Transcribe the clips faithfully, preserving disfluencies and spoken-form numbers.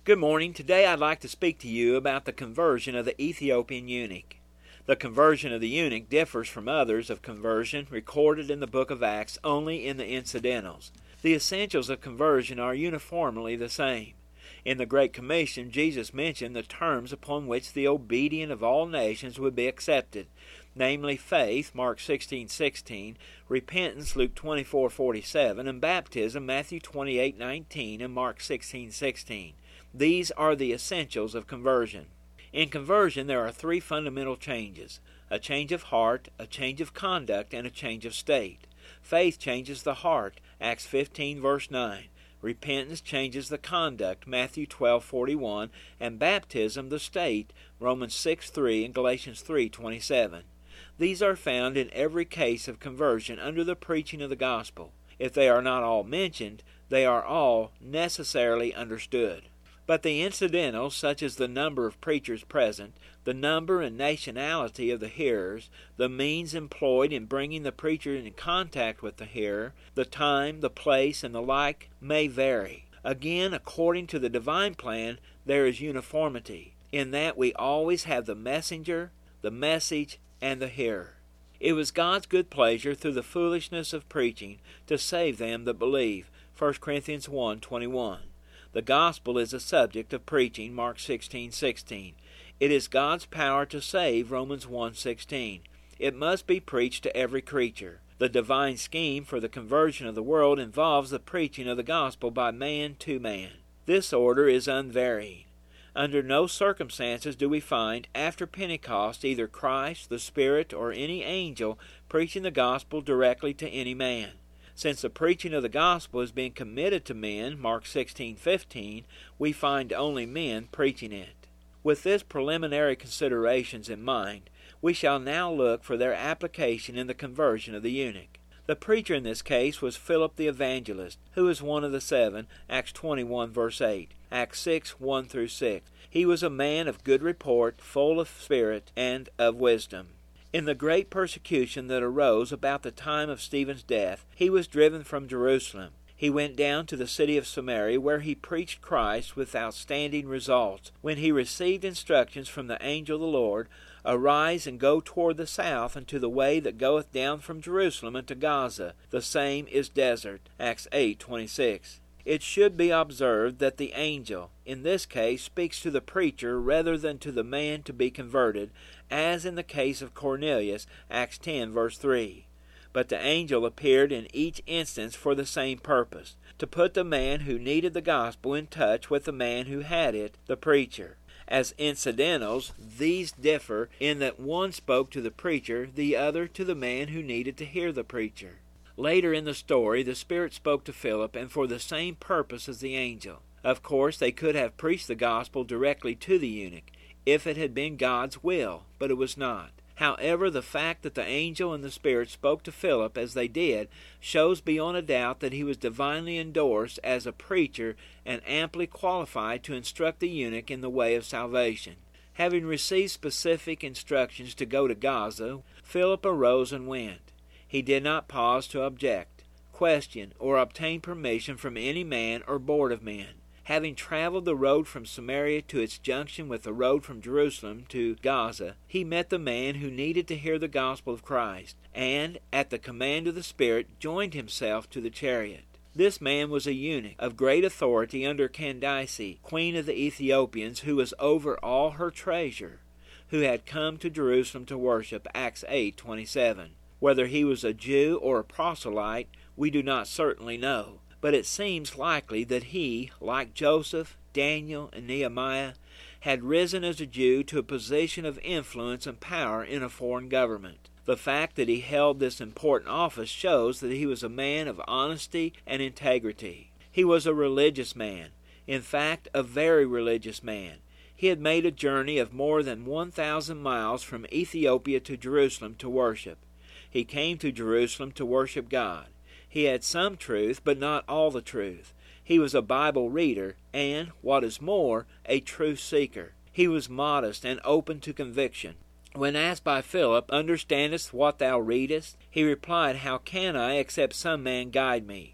Good morning. Today I'd like to speak to you about the conversion of the Ethiopian eunuch. The conversion of the eunuch differs from others of conversion recorded in the book of Acts only in the incidentals. The essentials of conversion are uniformly the same. In the Great Commission, Jesus mentioned the terms upon which the obedient of all nations would be accepted, namely faith, Mark sixteen sixteen, repentance, Luke twenty-four forty-seven, and baptism, Matthew twenty-eight nineteen and Mark sixteen sixteen. These are the essentials of conversion. In conversion, there are three fundamental changes: a change of heart, a change of conduct, and a change of state. Faith changes the heart, Acts fifteen verse nine. Repentance changes the conduct, Matthew twelve forty-one, and baptism the state, Romans six three and Galatians three twenty-seven. These are found in every case of conversion under the preaching of the gospel. If they are not all mentioned, they are all necessarily understood. But the incidentals, such as the number of preachers present, the number and nationality of the hearers, the means employed in bringing the preacher in contact with the hearer, the time, the place, and the like, may vary. Again, according to the divine plan, there is uniformity, in that we always have the messenger, the message, and the hearer. It was God's good pleasure, through the foolishness of preaching, to save them that believe, First Corinthians one twenty-one. The gospel is a subject of preaching, Mark sixteen sixteen. It is God's power to save, Romans one sixteen. It must be preached to every creature. The divine scheme for the conversion of the world involves the preaching of the gospel by man to man. This order is unvarying. Under no circumstances do we find, after Pentecost, either Christ, the Spirit, or any angel preaching the gospel directly to any man. Since the preaching of the gospel is being committed to men, Mark sixteen fifteen, we find only men preaching it. With these preliminary considerations in mind, we shall now look for their application in the conversion of the eunuch. The preacher in this case was Philip the evangelist, who is one of the seven, Acts twenty-one verse eight, Acts six one through six. He was a man of good report, full of spirit and of wisdom. In the great persecution that arose about the time of Stephen's death, he was driven from Jerusalem. He went down to the city of Samaria, where he preached Christ with outstanding results. When he received instructions from the angel of the Lord, "Arise and go toward the south unto the way that goeth down from Jerusalem unto Gaza. The same is desert." Acts eight twenty-six. It should be observed that the angel, in this case, speaks to the preacher rather than to the man to be converted, as in the case of Cornelius, Acts ten verse three. But the angel appeared in each instance for the same purpose, to put the man who needed the gospel in touch with the man who had it, the preacher. As incidentals, these differ in that one spoke to the preacher, the other to the man who needed to hear the preacher. Later in the story, the Spirit spoke to Philip, and for the same purpose as the angel. Of course, they could have preached the gospel directly to the eunuch, if it had been God's will, but it was not. However, the fact that the angel and the Spirit spoke to Philip as they did shows beyond a doubt that he was divinely endorsed as a preacher and amply qualified to instruct the eunuch in the way of salvation. Having received specific instructions to go to Gaza, Philip arose and went. He did not pause to object, question, or obtain permission from any man or board of men. Having traveled the road from Samaria to its junction with the road from Jerusalem to Gaza, he met the man who needed to hear the gospel of Christ, and, at the command of the Spirit, joined himself to the chariot. This man was a eunuch of great authority under Candace, queen of the Ethiopians, who was over all her treasure, who had come to Jerusalem to worship, Acts eight twenty-seven. Whether he was a Jew or a proselyte, we do not certainly know, but it seems likely that he, like Joseph, Daniel, and Nehemiah, had risen as a Jew to a position of influence and power in a foreign government. The fact that he held this important office shows that he was a man of honesty and integrity. He was a religious man, in fact, a very religious man. He had made a journey of more than one thousand miles from Ethiopia to Jerusalem to worship. He came to Jerusalem to worship God. He had some truth, but not all the truth. He was a Bible reader and, what is more, a truth seeker. He was modest and open to conviction. When asked by Philip, "Understandest what thou readest?" he replied, "How can I, except some man guide me?"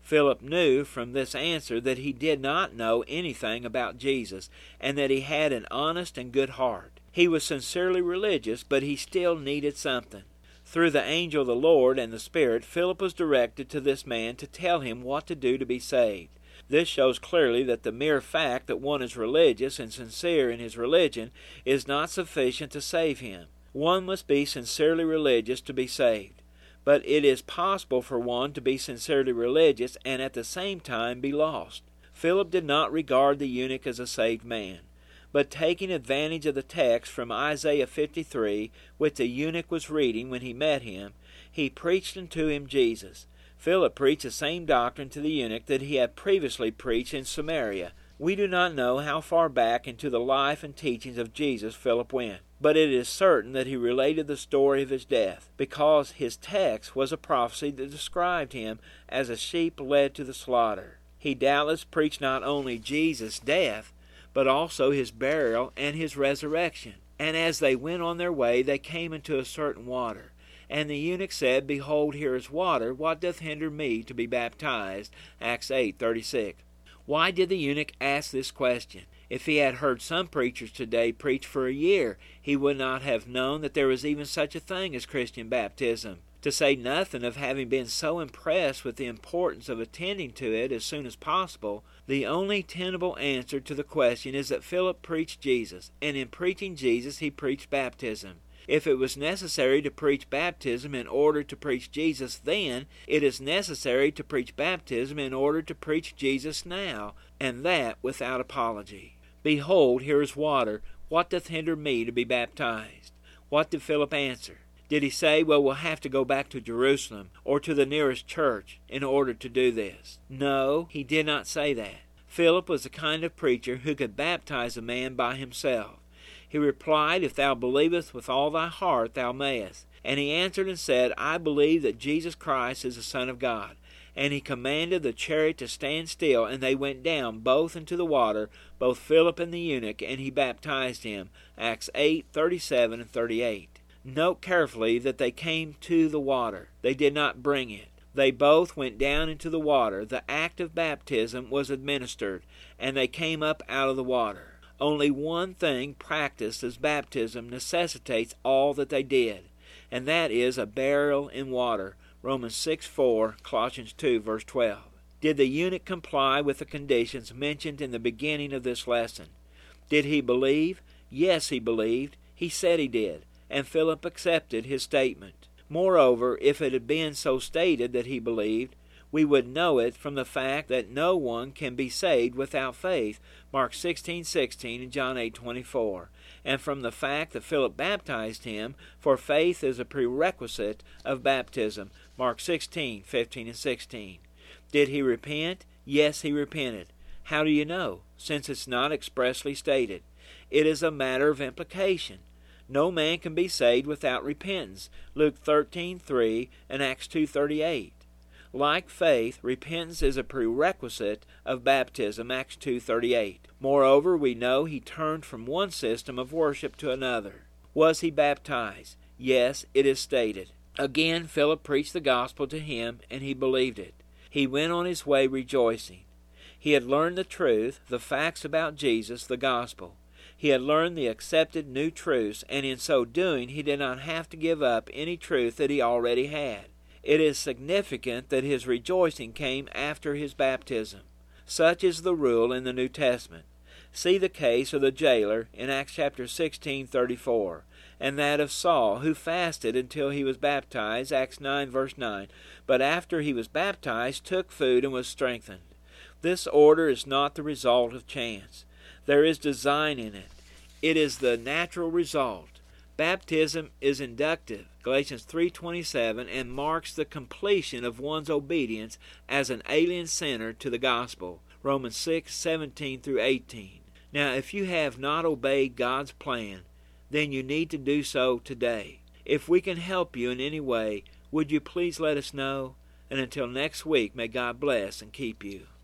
Philip knew from this answer that he did not know anything about Jesus, and that he had an honest and good heart. He was sincerely religious, but he still needed something. Through the angel of the Lord and the Spirit, Philip was directed to this man to tell him what to do to be saved. This shows clearly that the mere fact that one is religious and sincere in his religion is not sufficient to save him. One must be sincerely religious to be saved. But it is possible for one to be sincerely religious and at the same time be lost. Philip did not regard the eunuch as a saved man. But taking advantage of the text from Isaiah fifty-three, which the eunuch was reading when he met him, he preached unto him Jesus. Philip preached the same doctrine to the eunuch that he had previously preached in Samaria. We do not know how far back into the life and teachings of Jesus Philip went, but it is certain that he related the story of his death, because his text was a prophecy that described him as a sheep led to the slaughter. He doubtless preached not only Jesus' death, but also his burial and his resurrection. And as they went on their way, they came into a certain water. And the eunuch said, Behold, here is water. What doth hinder me to be baptized? Acts eight thirty-six. Why did the eunuch ask this question? If he had heard some preachers today preach for a year, he would not have known that there was even such a thing as Christian baptism. To say nothing of having been so impressed with the importance of attending to it as soon as possible, the only tenable answer to the question is that Philip preached Jesus, and in preaching Jesus he preached baptism. If it was necessary to preach baptism in order to preach Jesus then, it is necessary to preach baptism in order to preach Jesus now, and that without apology. Behold, here is water. What doth hinder me to be baptized? What did Philip answer? Did he say, well, we'll have to go back to Jerusalem or to the nearest church in order to do this? No, he did not say that. Philip was the kind of preacher who could baptize a man by himself. He replied, If thou believest with all thy heart, thou mayest. And he answered and said, I believe that Jesus Christ is the Son of God. And he commanded the chariot to stand still, and they went down both into the water, both Philip and the eunuch, and he baptized him. Acts eight thirty-seven and thirty-eight. Note carefully that they came to the water. They did not bring it. They both went down into the water. The act of baptism was administered, and they came up out of the water. Only one thing practiced as baptism necessitates all that they did, and that is a burial in water. Romans six four, Colossians two, verse twelve. Did the eunuch comply with the conditions mentioned in the beginning of this lesson? Did he believe? Yes, he believed. He said he did, and Philip accepted his statement. Moreover, if it had been so stated that he believed, we would know it from the fact that no one can be saved without faith, Mark sixteen sixteen and John eight twenty-four, and from the fact that Philip baptized him, for faith is a prerequisite of baptism, Mark sixteen fifteen and sixteen. Did he repent? Yes, he repented. How do you know? Since it's not expressly stated. It is a matter of implication. No man can be saved without repentance, Luke thirteen three and Acts two thirty-eight. Like faith, repentance is a prerequisite of baptism, Acts two thirty-eight. Moreover, we know he turned from one system of worship to another. Was he baptized? Yes, it is stated. Again, Philip preached the gospel to him, and he believed it. He went on his way rejoicing. He had learned the truth, the facts about Jesus, the gospel. He had learned the accepted new truths, and in so doing he did not have to give up any truth that he already had. It is significant that his rejoicing came after his baptism. Such is the rule in the New Testament. See the case of the jailer in Acts chapter sixteen thirty-four, and that of Saul, who fasted until he was baptized, Acts nine verse nine, but after he was baptized took food and was strengthened. This order is not the result of chance. There is design in it. It is the natural result. Baptism is inductive, Galatians three twenty-seven, and marks the completion of one's obedience as an alien sinner to the gospel, Romans six seventeen through eighteen. Now, if you have not obeyed God's plan, then you need to do so today. If we can help you in any way, would you please let us know? And until next week, may God bless and keep you.